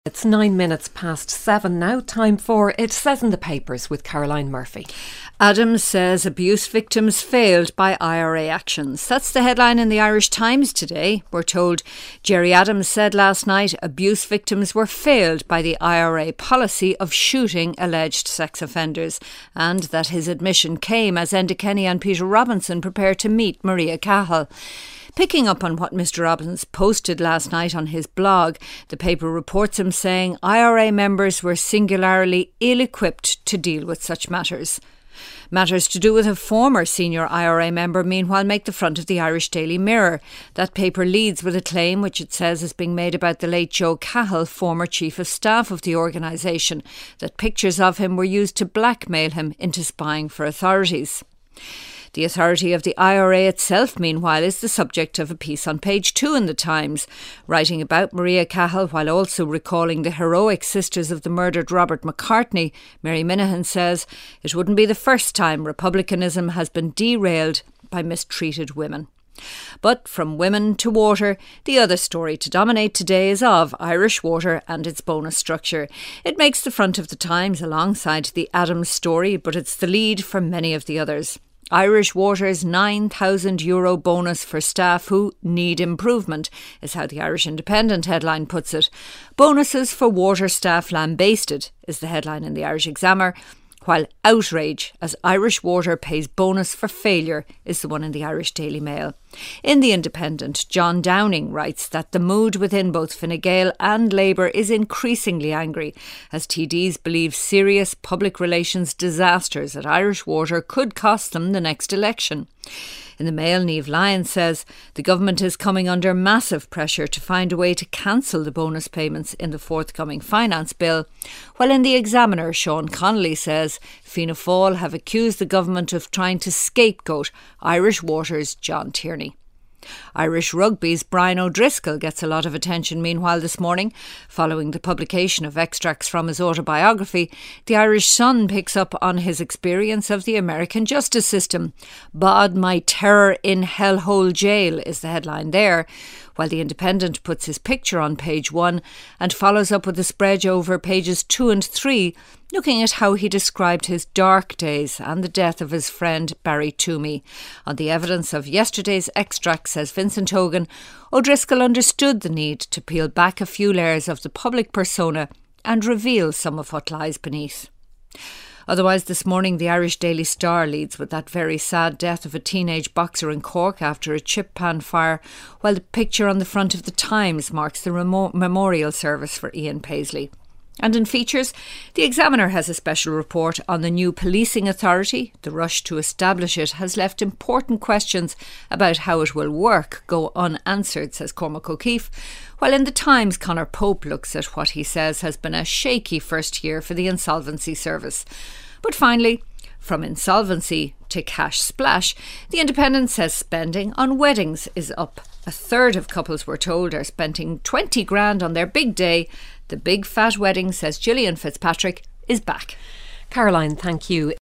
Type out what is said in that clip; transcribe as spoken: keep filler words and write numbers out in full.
It's nine minutes past seven now. Time for It Says in the Papers with Caroline Murphy. Adams says abuse victims failed by I R A actions. That's the headline in the Irish Times today. We're told Gerry Adams said last night abuse victims were failed by the I R A policy of shooting alleged sex offenders, and that his admission came as Enda Kenny and Peter Robinson prepare to meet Maria Cahill. Picking up on what Mr Robinson posted last night on his blog, the paper reports him saying I R A members were singularly ill-equipped to deal with such matters. Matters to do with a former senior I R A member, meanwhile, make the front of the Irish Daily Mirror. That paper leads with a claim which it says is being made about the late Joe Cahill, former chief of staff of the organisation, that pictures of him were used to blackmail him into spying for authorities. The authority of the I R A itself, meanwhile, is the subject of a piece on page two in the Times, writing about Maria Cahill while also recalling the heroic sisters of the murdered Robert McCartney. Mary Minahan says it wouldn't be the first time republicanism has been derailed by mistreated women. But from women to water, the other story to dominate today is of Irish Water and its bonus structure. It makes the front of the Times alongside the Adams story, but it's the lead for many of the others. Irish Water's nine thousand euro bonus for staff who need improvement is how the Irish Independent headline puts it. Bonuses for water staff lambasted is the headline in the Irish Examiner, while outrage as Irish Water pays bonus for failure is the one in the Irish Daily Mail. In the Independent, John Downing writes that the mood within both Fine Gael and Labour is increasingly angry as T Ds believe serious public relations disasters at Irish Water could cost them the next election. In the Mail, Niamh Lyon says the government is coming under massive pressure to find a way to cancel the bonus payments in the forthcoming finance bill, while in the Examiner, Sean Connolly says Fianna Fáil have accused the government of trying to scapegoat Irish Water's John Tierney. Irish Rugby's Brian O'Driscoll gets a lot of attention meanwhile this morning. Following the publication of extracts from his autobiography, the Irish Sun picks up on his experience of the American justice system. "Bod my terror in hellhole jail" is the headline there, while the Independent puts his picture on page one and follows up with a spread over pages two and three, looking at how he described his dark days and the death of his friend Barry Toomey. On the evidence of yesterday's extract, says Vincent Hogan, O'Driscoll understood the need to peel back a few layers of the public persona and reveal some of what lies beneath. Otherwise, this morning, the Irish Daily Star leads with that very sad death of a teenage boxer in Cork after a chip pan fire, while the picture on the front of the Times marks the remo- memorial service for Ian Paisley. And in features, the Examiner has a special report on the new policing authority. The rush to establish it has left important questions about how it will work go unanswered, says Cormac O'Keefe, while in the Times, Conor Pope looks at what he says has been a shaky first year for the Insolvency Service. But finally, from insolvency to cash splash, the Independent says spending on weddings is up. A third of couples, we're told, are spending twenty grand on their big day. The big fat wedding, says Gillian Fitzpatrick, is back. Caroline, thank you.